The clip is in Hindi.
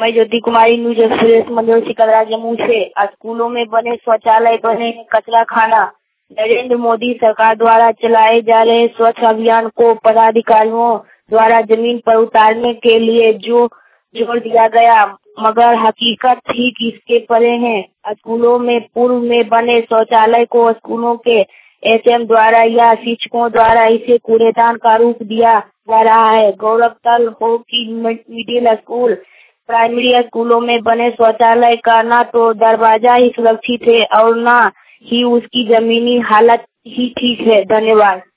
मैं ज्योति कुमारी न्यूज एक्सप्रेस मंदिर सिकंदरा जम्मू से। स्कूलों में बने शौचालय, बने कचरा खाना। नरेंद्र मोदी सरकार द्वारा चलाए जा रहे स्वच्छ अभियान को पदाधिकारियों द्वारा जमीन पर उतारने के लिए जो जोर दिया गया, मगर हकीकत ठीक इसके परे है। स्कूलों में पूर्व में बने शौचालय को स्कूलों के एसएम द्वारा या शिक्षकों द्वारा इसे कूड़ेदान का रूप दिया जा रहा है। गौरतलब हो कि मिडिल स्कूल, प्राइमरी स्कूलों में बने शौचालय का न तो दरवाजा ही सुरक्षित है और न ही उसकी जमीनी हालत ही ठीक है। धन्यवाद।